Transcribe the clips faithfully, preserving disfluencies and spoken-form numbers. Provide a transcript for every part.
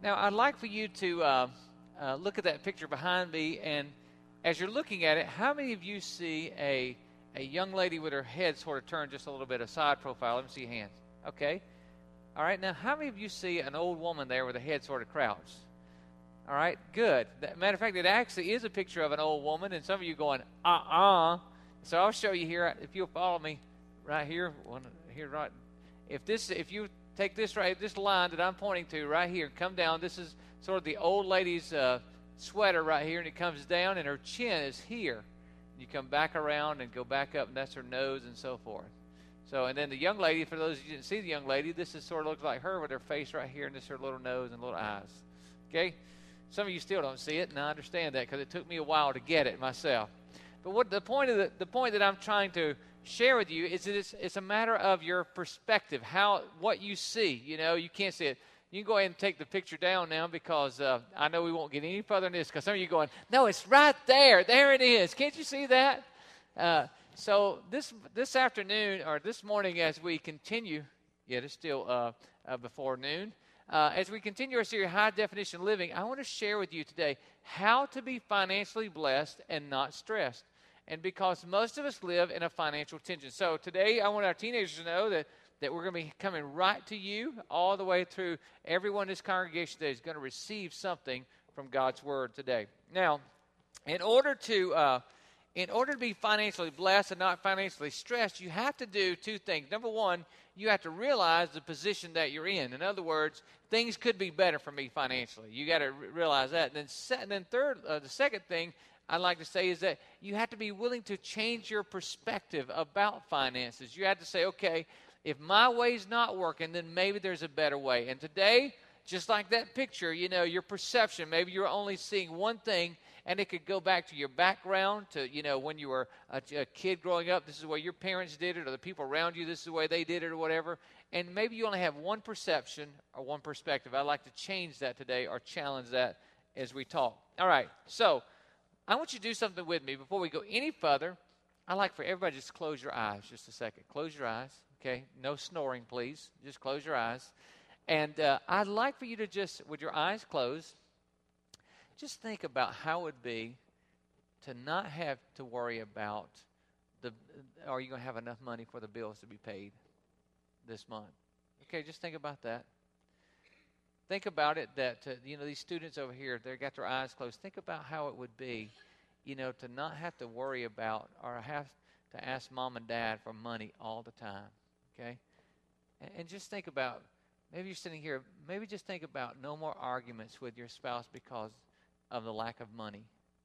Now, I'd like for you to uh, uh, look at that picture behind me, and as you're looking at it, how many of you see a a young lady with her head sort of turned just a little bit aside profile? Let me see your hands. Okay. All right. Now, how many of you see an old woman there with her head sort of crouched? All right. Good. That, matter of fact, it actually is a picture of an old woman, and some of you going, uh-uh. So I'll show you here. If you'll follow me right here, one here, right. If this, if you take this right, this line that I'm pointing to right here, come down. This is sort of the old lady's uh, sweater right here, and it comes down, and her chin is here. You come back around and go back up, and that's her nose and so forth. So, and then the young lady, for those of you who didn't see the young lady, this is sort of looks like her with her face right here, and this is her little nose and little eyes. Okay? Some of you still don't see it, and I understand that because it took me a while to get it myself. But what the point of the, the point that I'm trying to share with you is that it's, it's a matter of your perspective, how what you see. You know, you can't see it. You can go ahead and take the picture down now because uh, I know we won't get any further than this because some of you are going, no, it's right there. There it is. Can't you see that? Uh, so this this afternoon or this morning as we continue, yeah, it's still uh, uh, before noon, uh, as we continue our series, High Definition Living, I want to share with you today how to be financially blessed and not stressed. And because most of us live in a financial tension. So today I want our teenagers to know that that we're going to be coming right to you all the way through. Everyone in this congregation today is going to receive something from God's Word today. Now, in order to uh, in order to be financially blessed and not financially stressed, you have to do two things. Number one, you have to realize the position that you're in. In other words, things could be better for me financially. You got to re- realize that. And then, se- and then third, uh, the second thing I'd like to say is that you have to be willing to change your perspective about finances. You have to say, okay, if my way's not working, then maybe there's a better way. And today, just like that picture, you know, your perception, maybe you're only seeing one thing, and it could go back to your background, to, you know, when you were a, a kid growing up, this is the way your parents did it, or the people around you, this is the way they did it, or whatever. And maybe you only have one perception or one perspective. I'd like to change that today or challenge that as we talk. All right, so I want you to do something with me before we go any further. I'd like for everybody to just close your eyes just a second. Close your eyes. Okay, no snoring, please. Just close your eyes. And uh, I'd like for you to just, with your eyes closed, just think about how it would be to not have to worry about, the. are you going to have enough money for the bills to be paid this month? Okay, just think about that. Think about it that, uh, you know, these students over here, they've got their eyes closed. Think about how it would be, you know, to not have to worry about or have to ask mom and dad for money all the time. Okay? And, and just think about, maybe you're sitting here, maybe just think about no more arguments with your spouse because of the lack of money.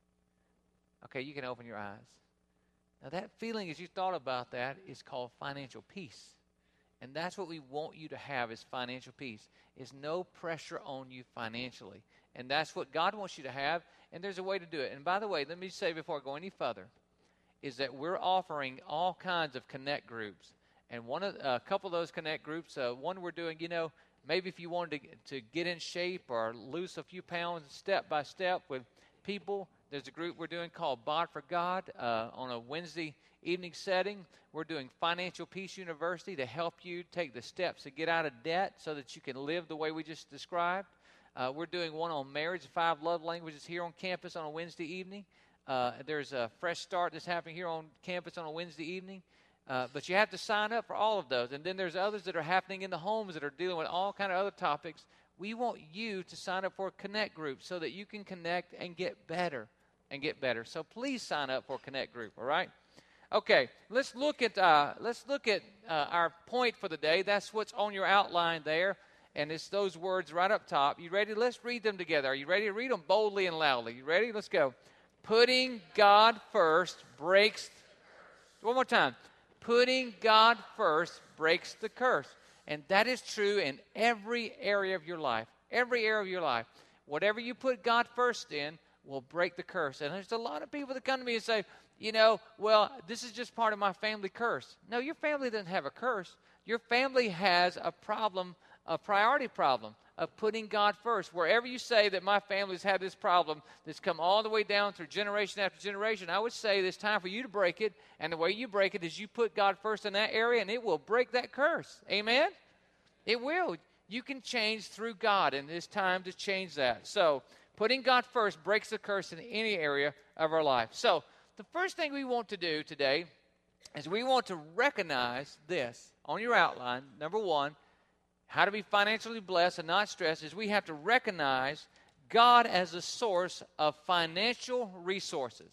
Okay, you can open your eyes. Now that feeling, as you thought about that, is called financial peace. And that's what we want you to have is financial peace. Is no pressure on you financially. And that's what God wants you to have, and there's a way to do it. And by the way, let me say before I go any further, is that we're offering all kinds of connect groups. And one of a couple of those connect groups, uh, one we're doing, you know, maybe if you wanted to, to get in shape or lose a few pounds step by step with people, there's a group we're doing called Bod for God uh, on a Wednesday evening setting. We're doing Financial Peace University to help you take the steps to get out of debt so that you can live the way we just described. Uh, we're doing one on marriage, five love languages here on campus on a Wednesday evening. Uh, there's a fresh start that's happening here on campus on a Wednesday evening. Uh, but you have to sign up for all of those. And then there's others that are happening in the homes that are dealing with all kind of other topics. We want you to sign up for a Connect group so that you can connect and get better and get better. So please sign up for a Connect group, all right? Okay, let's look at uh, let's look at uh, our point for the day. That's what's on your outline there, and it's those words right up top. You ready? Let's read them together. Are you ready to read them boldly and loudly? You ready? Let's go. Putting God first breaks. One more time. Putting God first breaks the curse. And that is true in every area of your life. Every area of your life. Whatever you put God first in will break the curse. And there's a lot of people that come to me and say, you know, well, this is just part of my family curse. No, your family doesn't have a curse. Your family has a problem, a priority problem of putting God first. Wherever you say that my family's had this problem that's come all the way down through generation after generation, I would say it's time for you to break it. And the way you break it is you put God first in that area, and it will break that curse. Amen? It will. you can change through God, and it's time to change that. So putting God first breaks the curse in any area of our life. So the first thing we want to do today is we want to recognize this on your outline. Number one, how to be financially blessed and not stressed is we have to recognize God as the source of financial resources.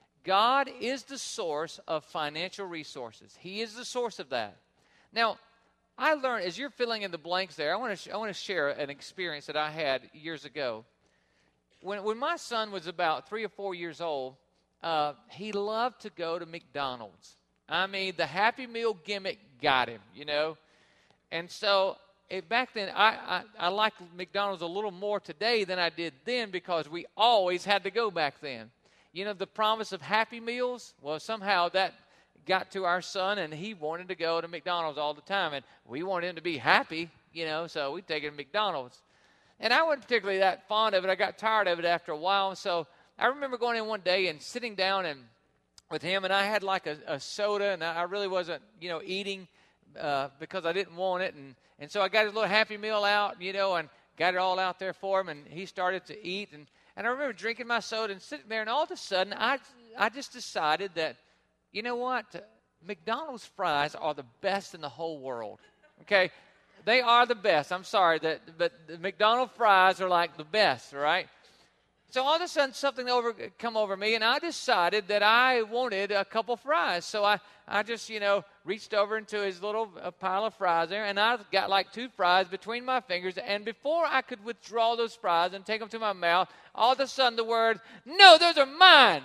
God is the source of financial resources. He is the source of that. Now, I learned, as you're filling in the blanks there, I want to sh- I want to share an experience that I had years ago. When, when my son was about three or four years old, uh, he loved to go to McDonald's. I mean, the Happy Meal gimmick got him, you know. And so it, back then, I, I, I like McDonald's a little more today than I did then because we always had to go back then. You know, the promise of Happy Meals, well, somehow that got to our son, and he wanted to go to McDonald's all the time. And we wanted him to be happy, you know, so we'd take him to McDonald's. And I wasn't particularly that fond of it. I got tired of it after a while. So I remember going in one day and sitting down and with him, and I had like a, a soda, and I really wasn't, you know, eating uh, because I didn't want it. And, and so I got his little Happy Meal out, you know, and got it all out there for him, and he started to eat. And, and I remember drinking my soda and sitting there, and all of a sudden, I, I just decided that, you know what, McDonald's fries are the best in the whole world, okay? They are the best. I'm sorry, that, but the McDonald's fries are like the best, right? So all of a sudden, something over come over me, and I decided that I wanted a couple fries. So I, I just, you know, reached over into his little uh, pile of fries there, and I got like two fries between my fingers. And before I could withdraw those fries and take them to my mouth, all of a sudden the word, "No, those are mine,"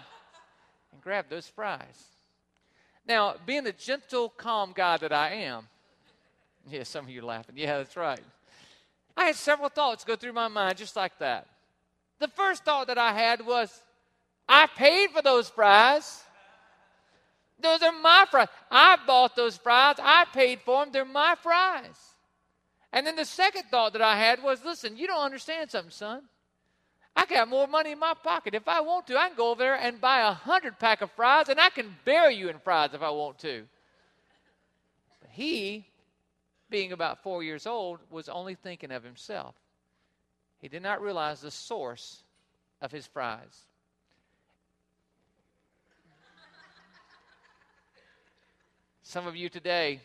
and grabbed those fries. Now, being the gentle, calm guy that I am, yeah, some of you are laughing. Yeah, that's right. I had several thoughts go through my mind just like that. The first thought that I had was, I paid for those fries. Those are my fries. I bought those fries. I paid for them. They're my fries. And then the second thought that I had was, listen, you don't understand something, son. I got more money in my pocket. If I want to, I can go over there and buy a hundred pack of fries, and I can bury you in fries if I want to. But he, being about four years old, was only thinking of himself. He did not realize the source of his fries. Some of you today,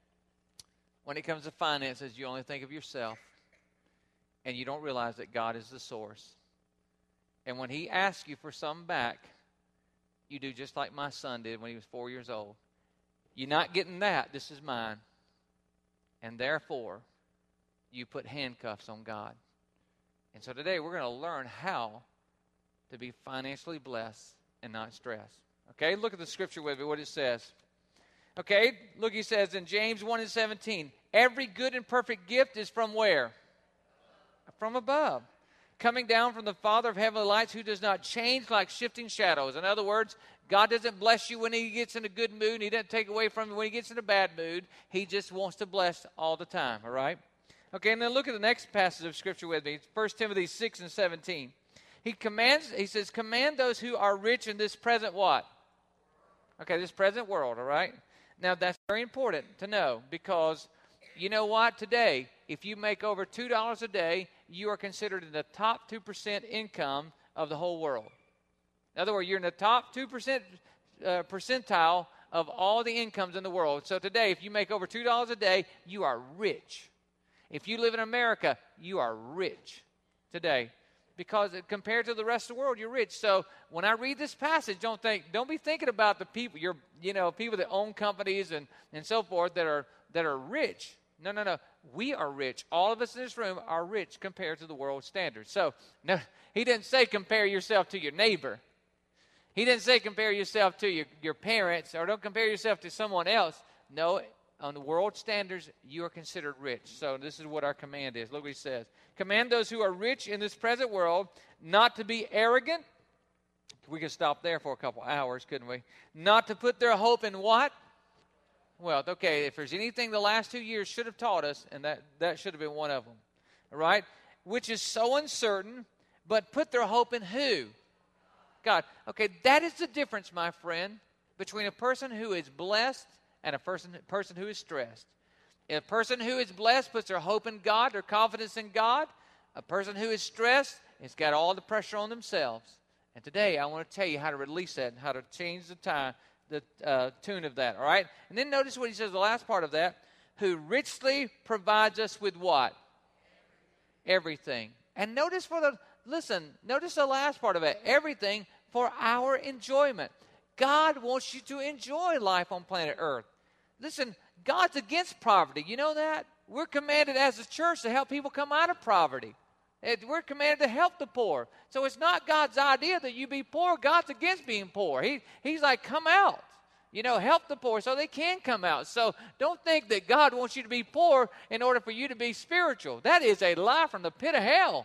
when it comes to finances, you only think of yourself, and you don't realize that God is the source. And when he asks you for some back, you do just like my son did when he was four years old. You're not getting that. This is mine. And therefore, you put handcuffs on God. And so today we're going to learn how to be financially blessed and not stressed. Okay, look at the scripture with me, what it says. Okay, look, he says in James one and seventeen, every good and perfect gift is from where? From above. Coming down from the Father of heavenly lights, who does not change like shifting shadows. In other words, God doesn't bless you when he gets in a good mood, and he doesn't take away from you when he gets in a bad mood. He just wants to bless all the time, all right? Okay, and then look at the next passage of Scripture with me. First Timothy six and seventeen. He commands, he says, command those who are rich in this present what? Okay, this present world, all right? Now, that's very important to know because, you know what? Today, if you make over two dollars a day, you are considered in the top two percent income of the whole world. In other words, you're in the top two percent uh, percentile of all the incomes in the world. So today, if you make over two dollars a day, you are rich. If you live in America, you are rich today because compared to the rest of the world, you're rich. So when I read this passage, don't think, don't be thinking about the people, you're, you know, people that own companies and, and so forth that are that are rich. No, no, no. We are rich. All of us in this room are rich compared to the world standards. So no, he didn't say compare yourself to your neighbor. He didn't say compare yourself to your, your parents or don't compare yourself to someone else. No, on the world standards, you are considered rich. So this is what our command is. Look what he says. Command those who are rich in this present world not to be arrogant. We could stop there for a couple hours, couldn't we? Not to put their hope in what? Well, okay, if there's anything the last two years should have taught us, and that, that should have been one of them. All right? Which is so uncertain, but put their hope in who? God. Okay, that is the difference, my friend, between a person who is blessed and a person, person who is stressed. A person who is blessed puts their hope in God, their confidence in God. A person who is stressed has got all the pressure on themselves. And today I want to tell you how to release that and how to change the time, the uh, tune of that, all right? And then notice what he says, the last part of that, who richly provides us with what? Everything. And notice for the, listen, notice the last part of it, everything for our enjoyment. God wants you to enjoy life on planet Earth. Listen, God's against poverty. You know that? We're commanded as a church to help people come out of poverty. We're commanded to help the poor. So it's not God's idea that you be poor. God's against being poor. He, he's like, come out. You know, help the poor so they can come out. So don't think that God wants you to be poor in order for you to be spiritual. That is a lie from the pit of hell.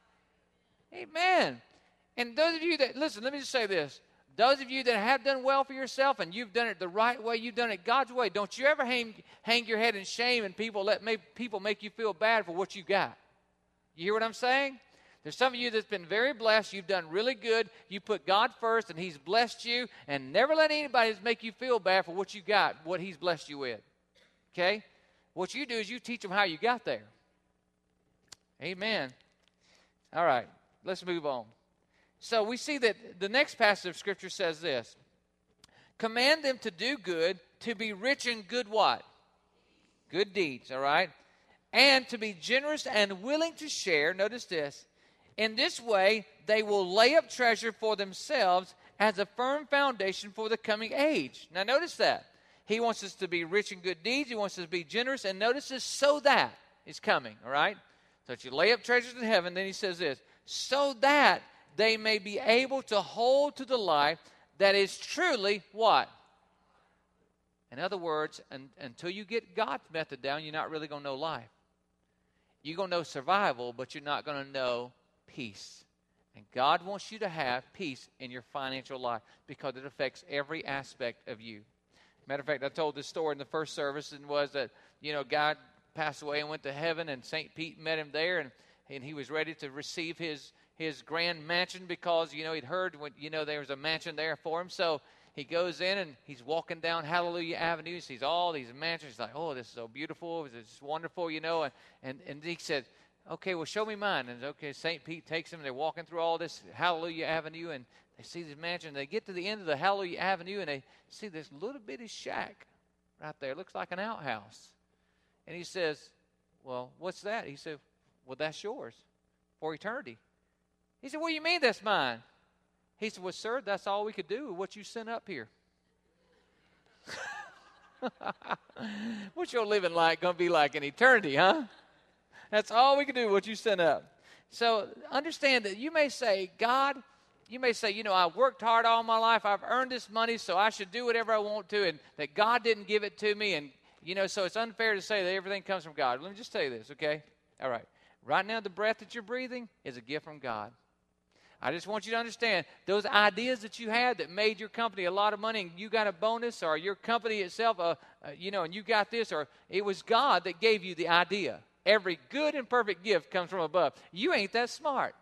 Amen. And those of you that, listen, let me just say this. Those of you that have done well for yourself and you've done it the right way, you've done it God's way, don't you ever hang, hang your head in shame and people let make, people make you feel bad for what you got. You hear what I'm saying? There's some of you that's been very blessed. You've done really good. You put God first, and he's blessed you. And never let anybody make you feel bad for what you got, what he's blessed you with. Okay? What you do is you teach them how you got there. Amen. All right. Let's move on. So we see that the next passage of Scripture says this. Command them to do good, to be rich in good what? Good deeds, all right? And to be generous and willing to share. Notice this. In this way, they will lay up treasure for themselves as a firm foundation for the coming age. Now, notice that. He wants us to be rich in good deeds. He wants us to be generous. And notice this, so that is coming, all right? So that you lay up treasures in heaven. Then he says this. So that they may be able to hold to the life that is truly what? In other words, un, until you get God's method down, you're not really going to know life. You're going to know survival, but you're not going to know peace. And God wants you to have peace in your financial life because it affects every aspect of you. Matter of fact, I told this story in the first service, and was that, you know, God passed away and went to heaven, and Saint Pete met him there, and, and he was ready to receive his, his grand mansion because, you know, he'd heard, when, you know, there was a mansion there for him. So he goes in, and he's walking down Hallelujah Avenue. He sees all these mansions. He's like, oh, this is so beautiful. This is wonderful, you know. And, and, and he said, okay, well, show me mine. And okay, Saint Pete takes him, and they're walking through all this Hallelujah Avenue, and they see this mansion. They get to the end of the Hallelujah Avenue, and they see this little bitty shack right there. It looks like an outhouse. And he says, well, what's that? He said, well, that's yours for eternity. He said, what do you mean that's mine? He said, well, sir, that's all we could do with what you sent up here. What's your living like going to be like in eternity, huh? That's all we can do, what you sent up. So understand that you may say, God, you may say, you know, I've worked hard all my life. I've earned this money, so I should do whatever I want to, and that God didn't give it to me. And, you know, so it's unfair to say that everything comes from God. Let me just tell you this, okay? All right. Right now, the breath that you're breathing is a gift from God. I just want you to understand, those ideas that you had that made your company a lot of money and you got a bonus, or your company itself, uh, uh, you know, and you got this, or it was God that gave you the idea. Every good and perfect gift comes from above. You ain't that smart.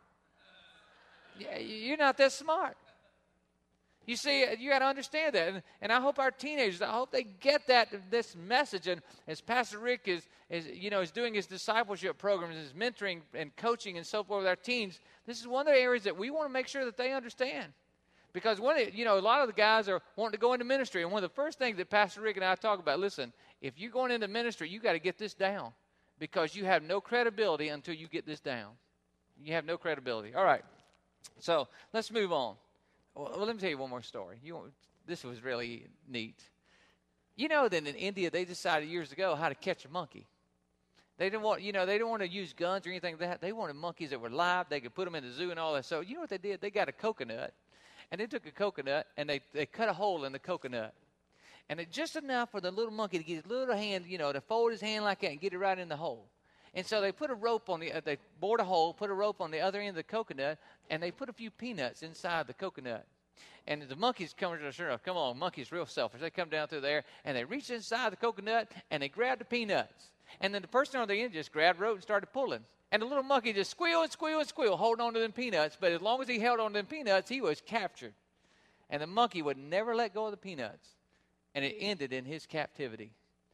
You're not that smart. You see, you got to understand that. And, and I hope our teenagers, I hope they get that, this message. And as Pastor Rick is, is, you know, is doing his discipleship programs, his mentoring and coaching and so forth with our teens, this is one of the areas that we want to make sure that they understand. Because, one, you know, a lot of the guys are wanting to go into ministry. And one of the first things that Pastor Rick and I talk about, listen, if you're going into ministry, you got to get this down. Because you have no credibility until you get this down. You have no credibility. All right. So let's move on. Well, let me tell you one more story. You, this was really neat. You know that in India they decided years ago how to catch a monkey. They didn't want, you know, they didn't want to use guns or anything like that. They wanted monkeys that were live. They could put them in the zoo and all that. So you know what they did? They got a coconut, and they took a coconut and they, they cut a hole in the coconut. And it just enough for the little monkey to get his little hand, you know, to fold his hand like that and get it right in the hole. And so they put a rope on the, uh, they bored a hole, put a rope on the other end of the coconut, and they put a few peanuts inside the coconut. And the monkeys come to the sure enough, come on, monkeys real selfish. They come down through there, and they reach inside the coconut, and they grab the peanuts. And then the person on the end just grabbed rope and started pulling. And the little monkey just squeal and squeal and squeal, holding on to them peanuts. But as long as he held on to them peanuts, he was captured. And the monkey would never let go of the peanuts. And it ended in his captivity.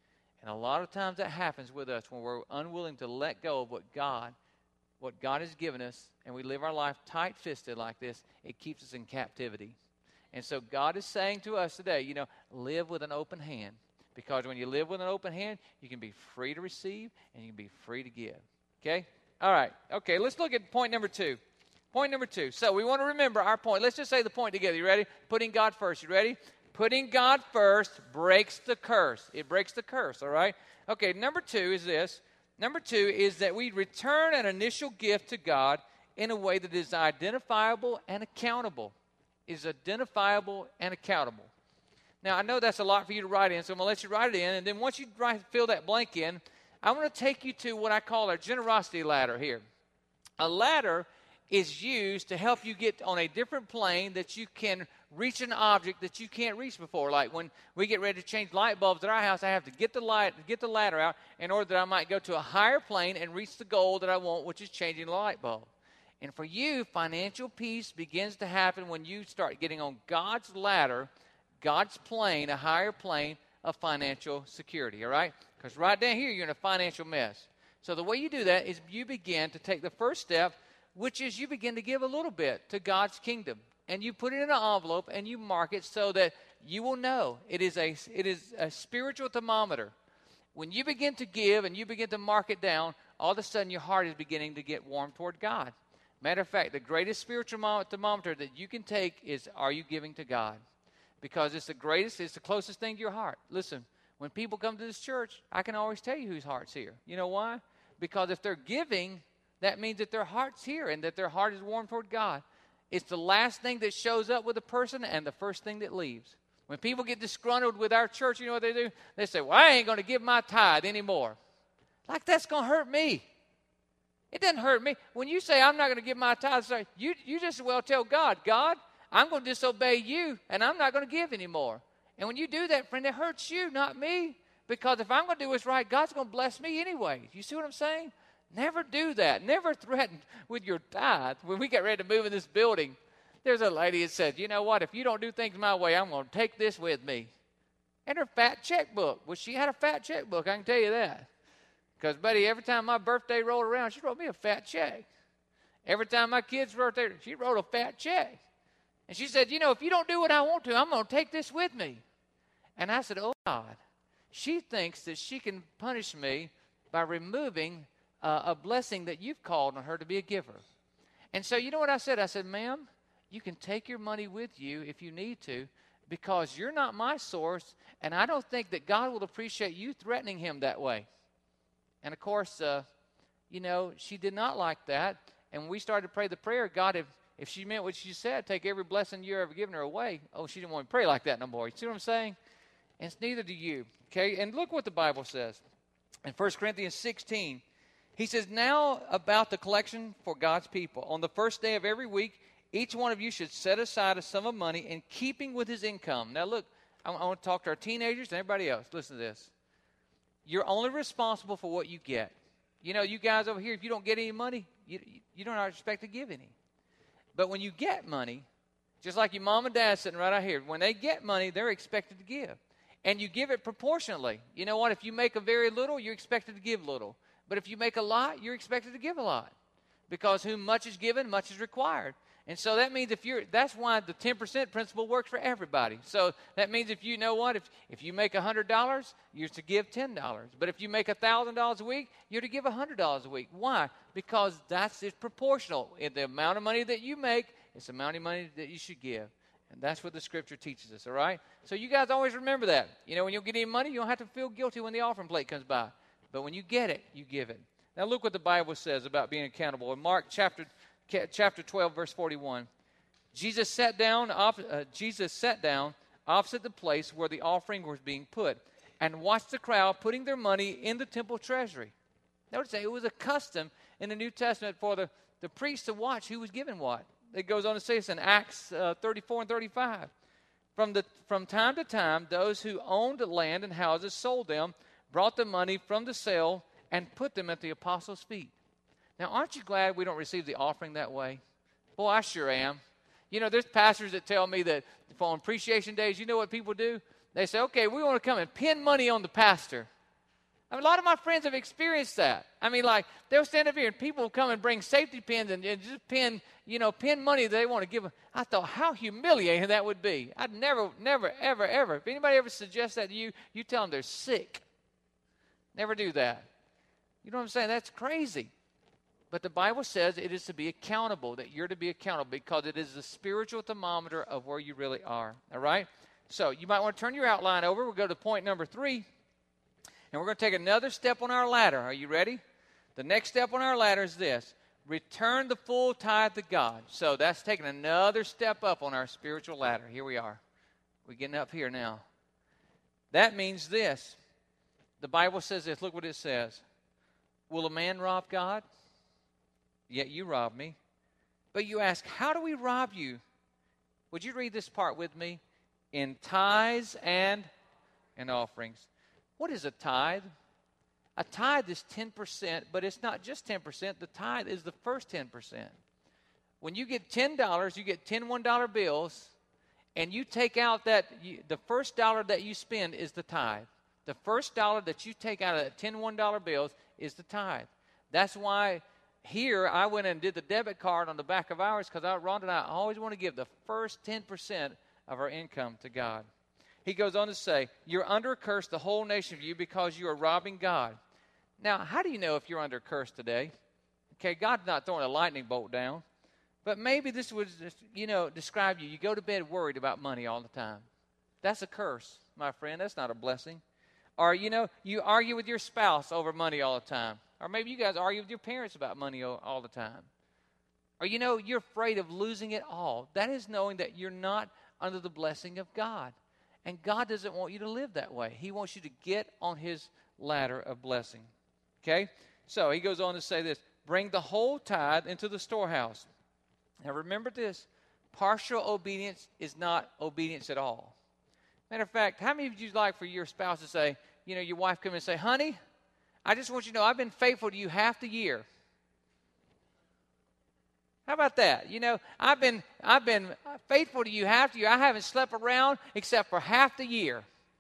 And a lot of times that happens with us when we're unwilling to let go of what God, what God has given us, and we live our life tight-fisted like this. It keeps us in captivity. And so God is saying to us today, you know, live with an open hand. Because when you live with an open hand, you can be free to receive and you can be free to give. Okay? All right. Okay, let's look at point number two. Point number two. So we want to remember our point. Let's just say the point together. You ready? Putting God first. You ready? Putting God first breaks the curse. It breaks the curse, all right? Okay, number two is this. Number two is that we return an initial gift to God in a way that is identifiable and accountable. Is identifiable and accountable. Now, I know that's a lot for you to write in, so I'm going to let you write it in. And then once you write, fill that blank in, I want to take you to what I call a generosity ladder here. A ladder is used to help you get on a different plane that you can reach an object that you can't reach before. Like when we get ready to change light bulbs at our house, I have to get the light, get the ladder out in order that I might go to a higher plane and reach the goal that I want, which is changing the light bulb. And for you, financial peace begins to happen when you start getting on God's ladder, God's plane, a higher plane of financial security, all right? Because right down here, you're in a financial mess. So the way you do that is you begin to take the first step, which is you begin to give a little bit to God's kingdom. And you put it in an envelope and you mark it so that you will know. It is a, it is a spiritual thermometer. When you begin to give and you begin to mark it down, all of a sudden your heart is beginning to get warm toward God. Matter of fact, the greatest spiritual thermometer that you can take is, are you giving to God? Because it's the greatest, it's the closest thing to your heart. Listen, when people come to this church, I can always tell you whose heart's here. You know why? Because if they're giving, that means that their heart's here and that their heart is warm toward God. It's the last thing that shows up with a person and the first thing that leaves. When people get disgruntled with our church, you know what they do? They say, well, I ain't going to give my tithe anymore. Like that's going to hurt me. It doesn't hurt me. When you say, I'm not going to give my tithe, sorry, you, you just as well tell God, God, I'm going to disobey you, and I'm not going to give anymore. And when you do that, friend, it hurts you, not me. Because if I'm going to do what's right, God's going to bless me anyway. You see what I'm saying? Never do that. Never threaten with your tithe. When we got ready to move in this building, there's a lady that said, you know what, if you don't do things my way, I'm going to take this with me. And her fat checkbook. Well, she had a fat checkbook, I can tell you that. Because, buddy, every time my birthday rolled around, she wrote me a fat check. Every time my kid's birthday, she wrote a fat check. And she said, you know, if you don't do what I want to, I'm going to take this with me. And I said, oh, God. She thinks that she can punish me by removing uh, a blessing that you've called on her to be a giver. And so you know what I said? I said, ma'am, you can take your money with you if you need to because you're not my source, and I don't think that God will appreciate you threatening him that way. And, of course, uh, you know, she did not like that. And when we started to pray the prayer, God, if, if she meant what she said, take every blessing you've ever given her away, oh, she didn't want to pray like that no more. You see what I'm saying? And it's neither do you. Okay, and look what the Bible says. In First Corinthians sixteen, he says, now about the collection for God's people. On the first day of every week, each one of you should set aside a sum of money in keeping with his income. Now, look, I, I want to talk to our teenagers and everybody else. Listen to this. You're only responsible for what you get. You know, you guys over here, if you don't get any money, you, you don't expect to give any. But when you get money, just like your mom and dad sitting right out here, when they get money, they're expected to give. And you give it proportionally. You know what? If you make a very little, you're expected to give little. But if you make a lot, you're expected to give a lot. Because whom much is given, much is required. And so that means if you're, that's why the ten percent principle works for everybody. So that means if you know what, if, if you make one hundred dollars, you're to give ten dollars. But if you make one thousand dollars a week, you're to give one hundred dollars a week. Why? Because that's it's proportional. In the amount of money that you make, it's the amount of money that you should give. And that's what the Scripture teaches us, all right? So you guys always remember that. You know, when you get any money, you don't have to feel guilty when the offering plate comes by. But when you get it, you give it. Now look what the Bible says about being accountable. In Mark chapter chapter twelve, verse forty-one, Jesus sat down. Off, uh, Jesus sat down opposite the place where the offering was being put, and watched the crowd putting their money in the temple treasury. Notice that it was a custom in the New Testament for the, the priest to watch who was giving what. It goes on to say this in Acts uh, thirty-four and thirty-five. From the from time to time, those who owned land and houses sold them, brought the money from the sale, and put them at the apostles' feet. Now, aren't you glad we don't receive the offering that way? Boy, I sure am. You know, there's pastors that tell me that on appreciation days, you know what people do? They say, okay, we want to come and pin money on the pastor. I mean, a lot of my friends have experienced that. I mean, like, they'll stand up here and people will come and bring safety pins and, and just pin, you know, pin money that they want to give. I thought, how humiliating that would be. I'd never, never, ever, ever. If anybody ever suggests that to you, you tell them they're sick. Never do that. You know what I'm saying? That's crazy. But the Bible says it is to be accountable, that you're to be accountable because it is the spiritual thermometer of where you really are. All right? So you might want to turn your outline over. We'll go to point number three. And we're going to take another step on our ladder. Are you ready? The next step on our ladder is this. Return the full tithe to God. So that's taking another step up on our spiritual ladder. Here we are. We're getting up here now. That means this. The Bible says this. Look what it says. Will a man rob God? Yet you rob me. But you ask, how do we rob you? Would you read this part with me? In tithes and, and offerings. What is a tithe? A tithe is ten percent, but it's not just ten percent. The tithe is the first ten percent. When you get ten dollars, you get ten one-dollar bills, and you take out that, you, the first dollar that you spend is the tithe. The first dollar that you take out of that ten one-dollar bills is the tithe. That's why here I went and did the debit card on the back of ours because Rhonda and I always want to give the first ten percent of our income to God. He goes on to say, you're under a curse, the whole nation of you, because you are robbing God. Now, how do you know if you're under a curse today? Okay, God's not throwing a lightning bolt down. But maybe this would, you know, describe you. You go to bed worried about money all the time. That's a curse, my friend. That's not a blessing. Or, you know, you argue with your spouse over money all the time. Or maybe you guys argue with your parents about money all, all the time. Or, you know, you're afraid of losing it all. That is knowing that you're not under the blessing of God. And God doesn't want you to live that way. He wants you to get on his ladder of blessing. Okay? So he goes on to say this. Bring the whole tithe into the storehouse. Now remember this. Partial obedience is not obedience at all. Matter of fact, how many of you like for your spouse to say, you know, your wife come in and say, honey, I just want you to know I've been faithful to you half the year. How about that? You know, I've been I've been faithful to you half the year. I haven't slept around except for half the year.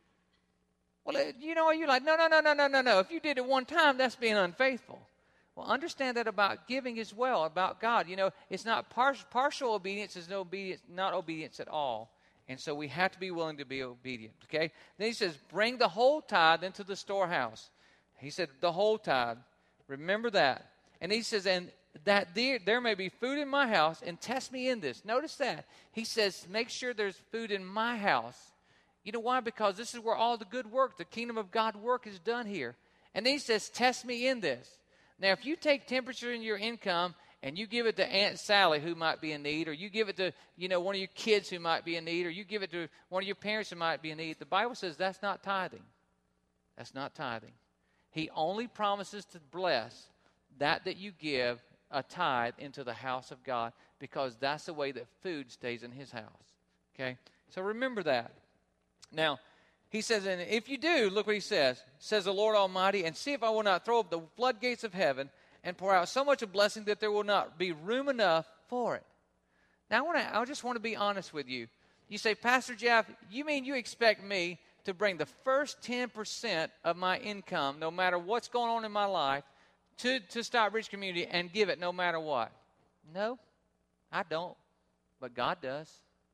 Well, you know, you're like, no, no, no, no, no, no, no. If you did it one time, that's being unfaithful. Well, understand that about giving as well, about God. You know, it's not par- partial obedience is no obedience, not obedience at all. And so we have to be willing to be obedient, okay? Then he says, bring the whole tithe into the storehouse. He said, the whole tithe. Remember that. And he says, and that there, there may be food in my house, and test me in this. Notice that. He says, make sure there's food in my house. You know why? Because this is where all the good work, the kingdom of God work is done here. And then he says, test me in this. Now, if you take ten percent of your income and you give it to Aunt Sally who might be in need, or you give it to, you know, one of your kids who might be in need, or you give it to one of your parents who might be in need, the Bible says that's not tithing. That's not tithing. He only promises to bless that that you give a tithe into the house of God, because that's the way that food stays in his house. Okay? So remember that. Now, he says, and if you do, look what he says, says the Lord Almighty, and see if I will not throw up the floodgates of heaven and pour out so much a blessing that there will not be room enough for it. Now, I want to, I just want to be honest with you. You say, Pastor Jeff, you mean you expect me to bring the first ten percent of my income, no matter what's going on in my life, to, to Stop Rich Community and give it no matter what? No, I don't. But God does.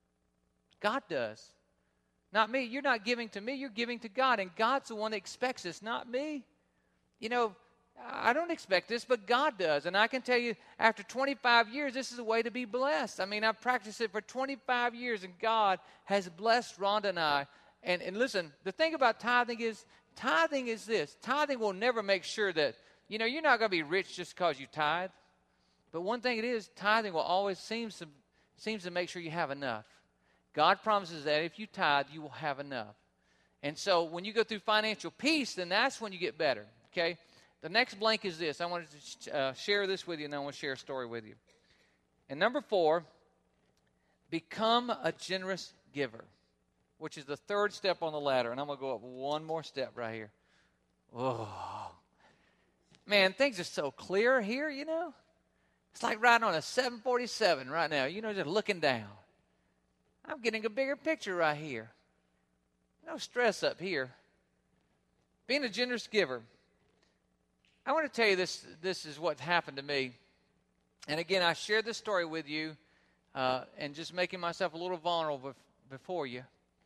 God does. Not me. You're not giving to me. You're giving to God. And God's the one that expects this, not me. You know, I don't expect this, but God does. And I can tell you, after twenty-five years, this is a way to be blessed. I mean, I've practiced it for twenty-five years, and God has blessed Rhonda and I. And, and listen, the thing about tithing is, tithing is this. Tithing will never make sure that, you know, you're not going to be rich just because you tithe. But one thing it is, tithing will always seems to, seems to make sure you have enough. God promises that if you tithe, you will have enough. And so when you go through financial peace, then that's when you get better, okay? The next blank is this. I wanted to uh, share this with you, and then I want to share a story with you. And number four, become a generous giver, which is the third step on the ladder. And I'm going to go up one more step right here. Oh, man, things are so clear here, you know. It's like riding on a seven forty-seven right now, you know, just looking down. I'm getting a bigger picture right here. No stress up here. Being a generous giver. I want to tell you this, this is what happened to me. And again, I shared this story with you uh, and just making myself a little vulnerable before you.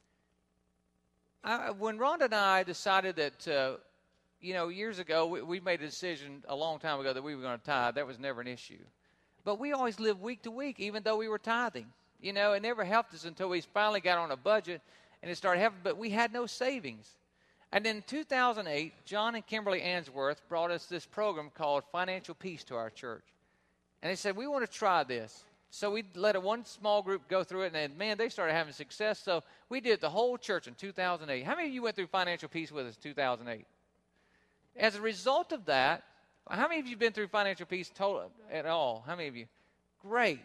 I, when Rhonda and I decided that, uh, you know, years ago, we, we made a decision a long time ago that we were going to tithe. That was never an issue. But we always lived week to week, even though we were tithing. You know, it never helped us until we finally got on a budget and it started helping, but we had no savings. And in two thousand eight, John and Kimberly Answorth brought us this program called Financial Peace to our church. And they said, we want to try this. So we let a one small group go through it, and then, man, they started having success. So we did the whole church in two thousand eight. How many of you went through Financial Peace with us in two thousand eight? As a result of that, how many of you have been through Financial Peace total, at all? How many of you? Great.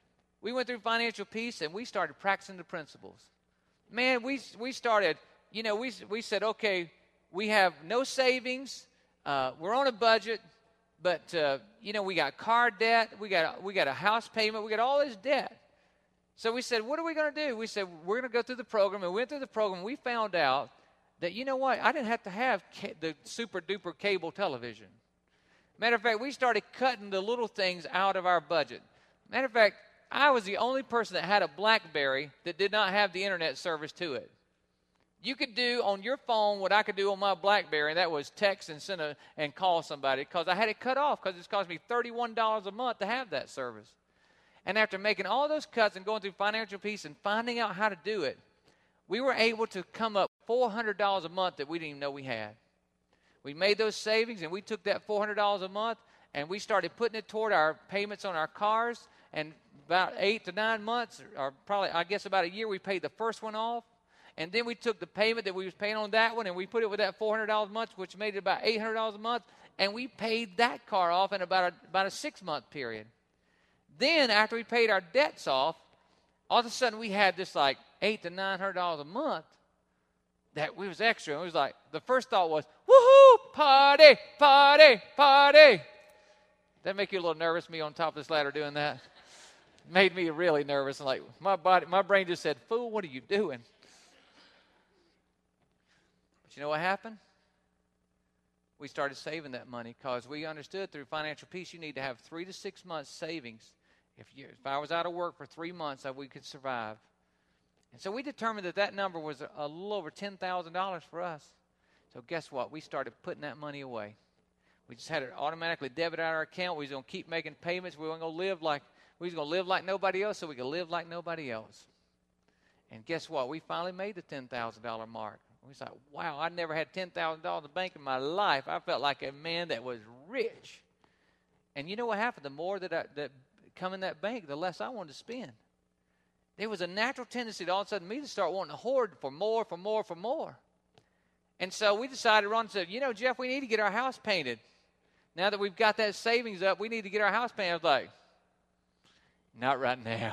We went through Financial Peace, and we started practicing the principles. Man, we we started, you know, we we said, okay, we have no savings. Uh, we're on a budget, but, uh, you know, we got car debt. We got, we got a house payment. We got all this debt. So we said, what are we going to do? We said, we're going to go through the program. And we went through the program. We found out that, you know what, I didn't have to have ca- the super-duper cable television. Matter of fact, we started cutting the little things out of our budget. Matter of fact, I was the only person that had a BlackBerry that did not have the internet service to it. You could do on your phone what I could do on my BlackBerry, and that was text and send a, and call somebody, because I had it cut off because it's cost me thirty-one dollars a month to have that service. And after making all those cuts and going through Financial Peace and finding out how to do it, we were able to come up four hundred dollars a month that we didn't even know we had. We made those savings, and we took that four hundred dollars a month, and we started putting it toward our payments on our cars. And about eight to nine months, or probably, I guess about a year, we paid the first one off. And then we took the payment that we was paying on that one, and we put it with that four hundred dollars a month, which made it about eight hundred dollars a month. And we paid that car off in about a, about a six-month period. Then, after we paid our debts off, all of a sudden we had this like eight to nine hundred dollars a month that we was extra. And it was like, the first thought was, woohoo, party, party, party. That make you a little nervous, me on top of this ladder doing that? Made me really nervous. And like, my body, my brain just said, fool, what are you doing? But you know what happened? We started saving that money because we understood through Financial Peace you need to have three to six months savings. If, you, if I was out of work for three months, that we could survive. And so we determined that that number was a, a little over ten thousand dollars for us. So guess what? We started putting that money away. We just had it automatically debit out of our account. We was going to keep making payments. We weren't going to live like we was going to live like nobody else, so we could live like nobody else. And guess what? We finally made the ten thousand dollars mark. We was like, wow, I never had ten thousand dollars in the bank in my life. I felt like a man that was rich. And you know what happened? The more that I, that come in that bank, the less I wanted to spend. There was a natural tendency to all of a sudden me to start wanting to hoard for more, for more, for more. And so we decided, Ron said, you know, Jeff, we need to get our house painted. Now that we've got that savings up, we need to get our house painted. I was like, not right now.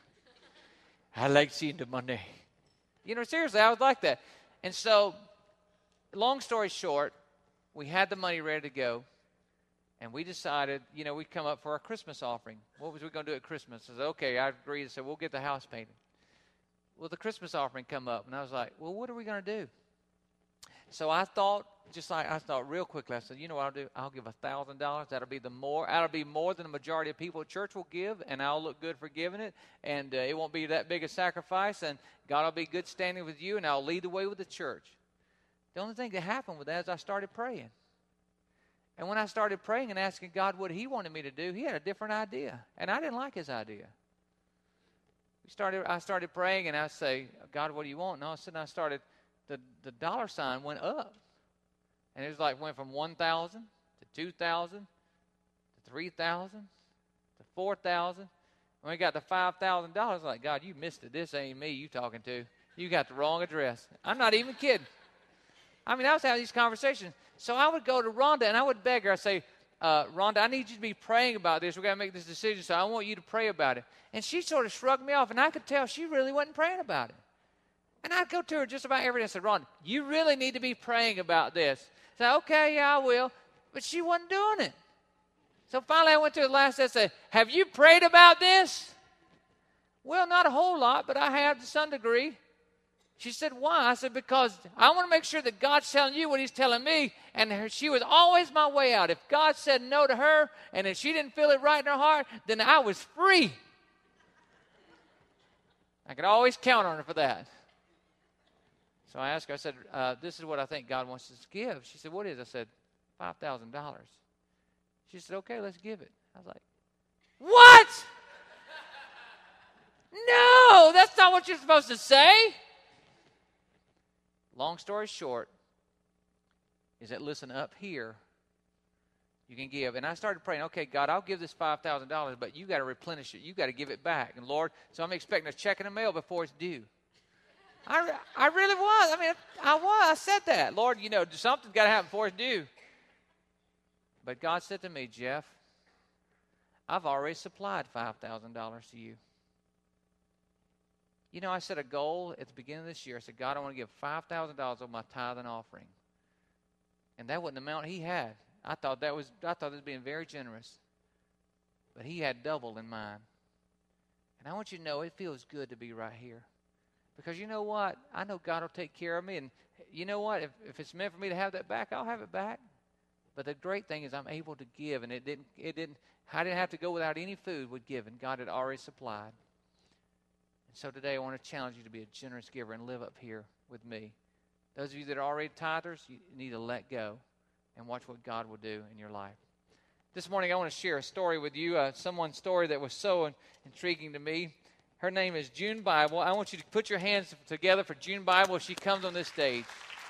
I like seeing the money. You know, seriously, I was like that. And so, long story short, we had the money ready to go. And we decided, you know, we'd come up for our Christmas offering. What was we going to do at Christmas? I said, okay, I agreed. I said, we'll get the house painted. Well, the Christmas offering come up. And I was like, well, what are we going to do? So I thought, just like I thought real quickly, I said, you know what I'll do? I'll give one thousand dollars. That'll be the more. That'll be more than the majority of people at church will give, and I'll look good for giving it. And uh, it won't be that big a sacrifice, and God will be good standing with you, and I'll lead the way with the church. The only thing that happened with that is I started praying. And when I started praying and asking God what he wanted me to do, he had a different idea. And I didn't like his idea. We started. I started praying, and I say, God, what do you want? And all of a sudden I started, the, the dollar sign went up. And it was like went from one thousand to two thousand to three thousand to four thousand. When we got to five thousand dollars, like, God, you missed it. This ain't me you talking to. You got the wrong address. I'm not even kidding. I mean, I was having these conversations. So I would go to Rhonda, and I would beg her. I say, uh, Rhonda, I need you to be praying about this. We've got to make this decision, so I want you to pray about it. And she sort of shrugged me off, and I could tell she really wasn't praying about it. And I'd go to her just about every day and say, Rhonda, you really need to be praying about this. I said, okay, yeah, I will. But she wasn't doing it. So finally I went to her last day and said, have you prayed about this? Well, not a whole lot, but I have to some degree. She said, why? I said, because I want to make sure that God's telling you what he's telling me. And her, she was always my way out. If God said no to her and if she didn't feel it right in her heart, then I was free. I could always count on her for that. So I asked her, I said, uh, this is what I think God wants us to give. She said, what is it? I said, five thousand dollars. She said, okay, let's give it. I was like, what? No, that's not what you're supposed to say. Long story short is that, listen, up here, you can give. And I started praying, okay, God, I'll give this five thousand dollars, but you got to replenish it. You got to give it back. And, Lord, so I'm expecting a check in the mail before it's due. I, I really was. I mean, I was. I said that. Lord, you know, something's got to happen before it's due. But God said to me, Jeff, I've already supplied five thousand dollars to you. You know, I set a goal at the beginning of this year. I said, God, I want to give five thousand dollars of my tithe and offering. And that wasn't the amount he had. I thought that was, I thought it was being very generous. But he had double in mind. And I want you to know it feels good to be right here. Because you know what? I know God will take care of me. And you know what? If, if it's meant for me to have that back, I'll have it back. But the great thing is I'm able to give. And it didn't, it didn't, I didn't have to go without any food with giving. God had already supplied. And so today I want to challenge you to be a generous giver and live up here with me. Those of you that are already tithers, you need to let go and watch what God will do in your life. This morning I want to share a story with you, uh, someone's story that was so in- intriguing to me. Her name is June Bible. I want you to put your hands together for June Bible as she comes on this stage.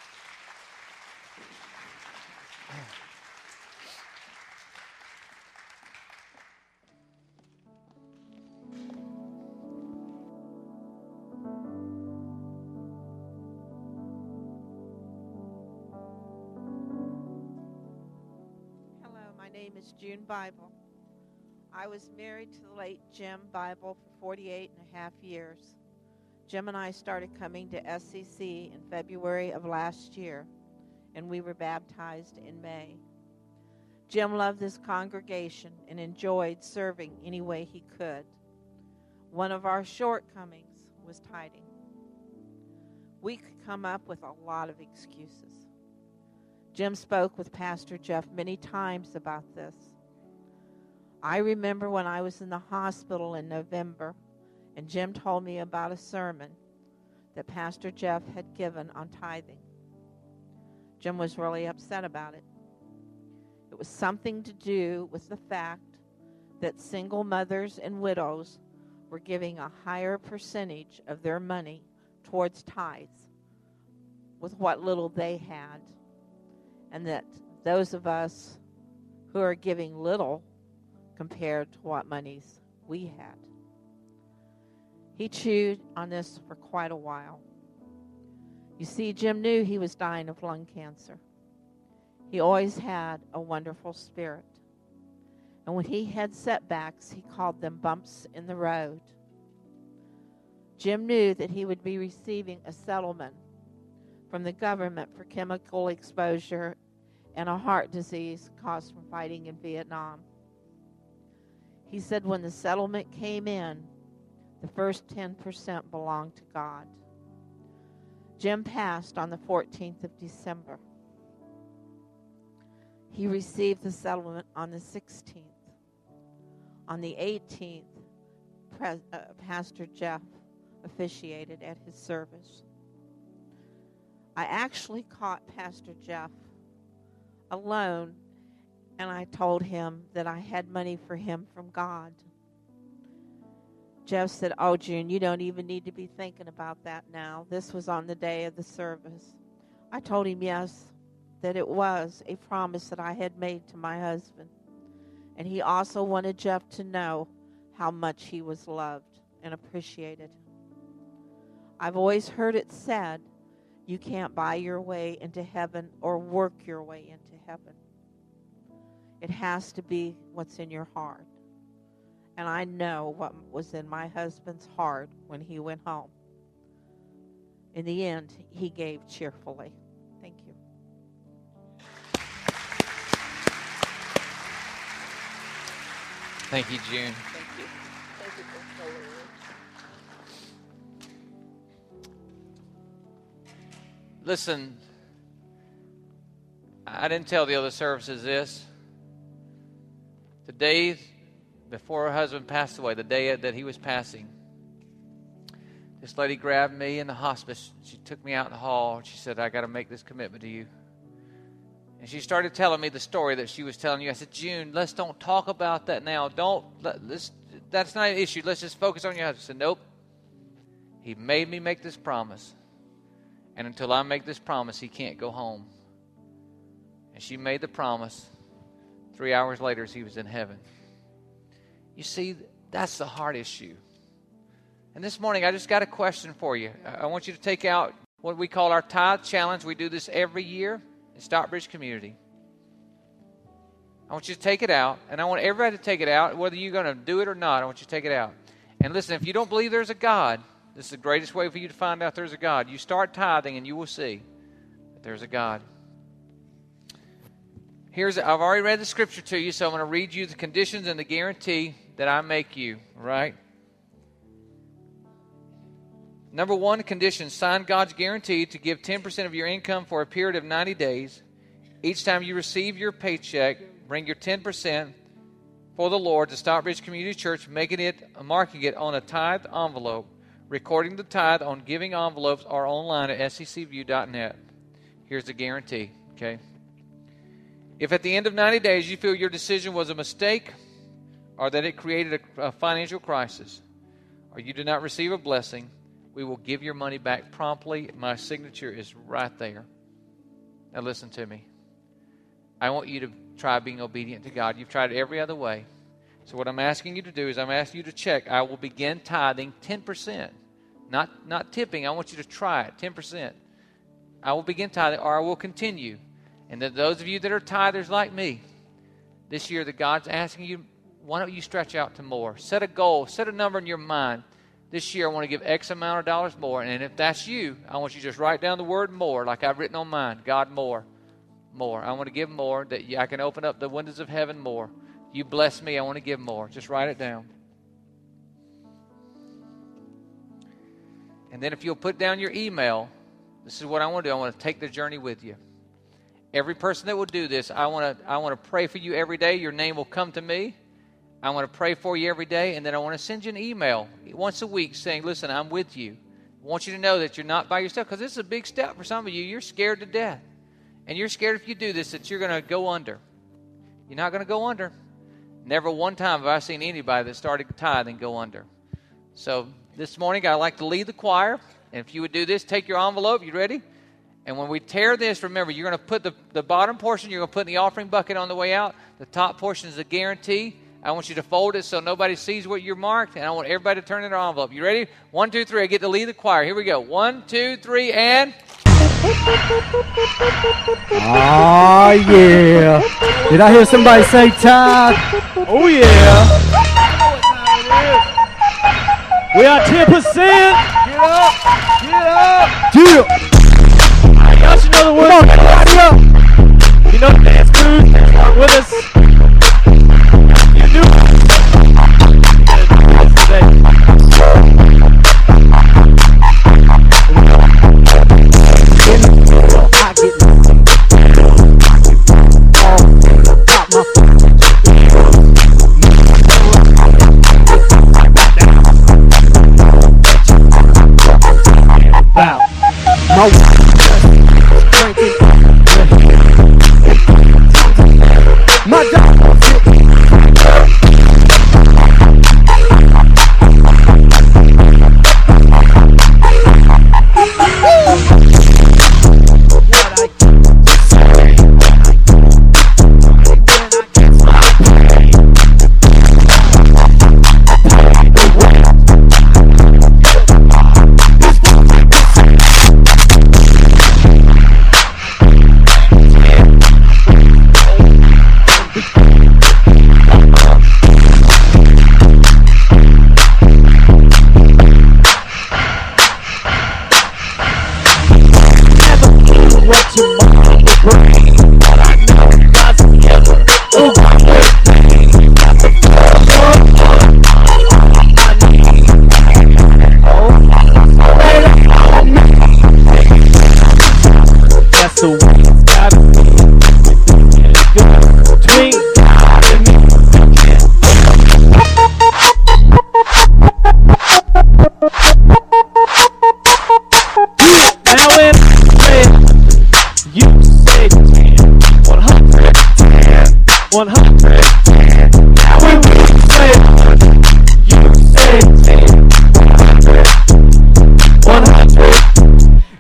My name is June Bible. I was married to the late Jim Bible for forty-eight and a half years. Jim and I started coming to S C C in February of last year, and we were baptized in May. Jim loved this congregation and enjoyed serving any way he could. One of our shortcomings was tithing. We could come up with a lot of excuses. Jim spoke with Pastor Jeff many times about this. I remember when I was in the hospital in November, and Jim told me about a sermon that Pastor Jeff had given on tithing. Jim was really upset about it. It was something to do with the fact that single mothers and widows were giving a higher percentage of their money towards tithes with what little they had. And that those of us who are giving little compared to what monies we had. He chewed on this for quite a while. You see, Jim knew he was dying of lung cancer. He always had a wonderful spirit. And when he had setbacks, he called them bumps in the road. Jim knew that he would be receiving a settlement from the government for chemical exposure and a heart disease caused from fighting in Vietnam. He said when the settlement came in, the first ten percent belonged to God. Jim passed on the fourteenth of December. He received the settlement on the sixteenth. On the eighteenth, Pres- uh, Pastor Jeff officiated at his service. I actually caught Pastor Jeff alone, and I told him that I had money for him from God. Jeff said, "Oh, June, you don't even need to be thinking about that now." This was on the day of the service. I told him, yes, that it was a promise that I had made to my husband. And he also wanted Jeff to know how much he was loved and appreciated. I've always heard it said, you can't buy your way into heaven or work your way into heaven. It has to be what's in your heart. And I know what was in my husband's heart when he went home. In the end, he gave cheerfully. Thank you. Thank you, June. Thank you. Thank you for following. listen, I didn't tell the other services this. The day before her husband passed away, the day that he was passing, this lady grabbed me in the hospice. She took me out in the hall. She said, I got to make this commitment to you. And she started telling me the story that she was telling you. I said, June, let's don't talk about that now. Don't, let, let's, that's not an issue. Let's just focus on your husband. I said, nope. He made me make this promise. And until I make this promise, he can't go home. And she made the promise. Three hours later, he was in heaven. You see, that's the heart issue. And this morning, I just got a question for you. I want you to take out what we call our tithe challenge. We do this every year in Stockbridge Community. I want you to take it out, and I want everybody to take it out, whether you're going to do it or not. I want you to take it out. And listen, if you don't believe there's a God, this is the greatest way for you to find out there's a God. You start tithing, and you will see that there's a God. Here's, I've already read the scripture to you, so I'm going to read you the conditions and the guarantee that I make you, right? Number one condition, sign God's guarantee to give ten percent of your income for a period of ninety days. Each time you receive your paycheck, bring your ten percent for the Lord to Stockbridge Community Church, making it, marking it on a tithe envelope, recording the tithe on giving envelopes or online at s e c view dot net. Here's the guarantee, okay? If at the end of ninety days you feel your decision was a mistake or that it created a, a financial crisis or you did not receive a blessing, we will give your money back promptly. My signature is right there. Now listen to me. I want you to try being obedient to God. You've tried it every other way. So what I'm asking you to do is I'm asking you to check. I will begin tithing ten percent. Not, not tipping. I want you to try it, ten percent. I will begin tithing or I will continue. And then those of you that are tithers like me, this year that God's asking you, why don't you stretch out to more? Set a goal. Set a number in your mind. This year I want to give X amount of dollars more. And if that's you, I want you to just write down the word more like I've written on mine. God, more. More. I want to give more, that I can open up the windows of heaven more. You bless me, I want to give more. Just write it down. And then if you'll put down your email, this is what I want to do. I want to take the journey with you. Every person that will do this, I want to I want to pray for you every day. Your name will come to me. I want to pray for you every day, and then I want to send you an email once a week saying, listen, I'm with you. I want you to know that you're not by yourself, because this is a big step for some of you. You're scared to death. And you're scared if you do this that you're going to go under. You're not going to go under. Never one time have I seen anybody that started tithing go under. So this morning I'd like to lead the choir. And if you would do this, take your envelope. You ready? And when we tear this, remember, you're going to put the, the bottom portion, you're going to put in the offering bucket on the way out. The top portion is a guarantee. I want you to fold it so nobody sees what you're marked. And I want everybody to turn in their envelope. You ready? One, two, three. I get to lead the choir. Here we go. One, two, three, and... Oh, yeah. Did I hear somebody say tithe? Oh, yeah. We are ten percent. Get up. Get up. Get up. Y'all should know the words. Come on, everybody up. You know the dance moves. With us. You do. My dog.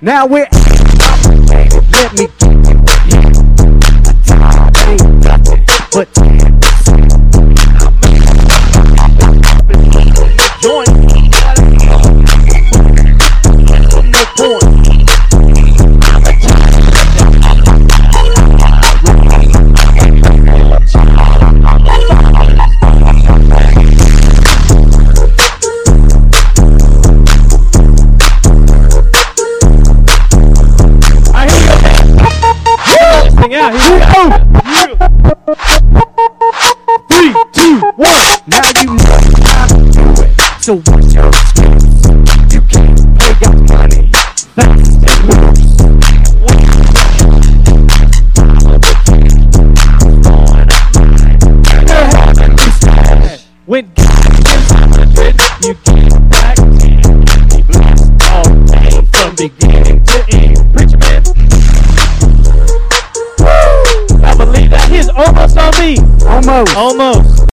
Now we're let me give you a time ain't nothing but join no point. Yeah, here we go. Three, two, one. Now you know how to do it. So what's your excuse? You can't pay your money. That's the rules. When God gives hundred, you get back ten. He blessed all day from beginning to end. Preacher man. I believe that he's almost on me. Almost. Almost.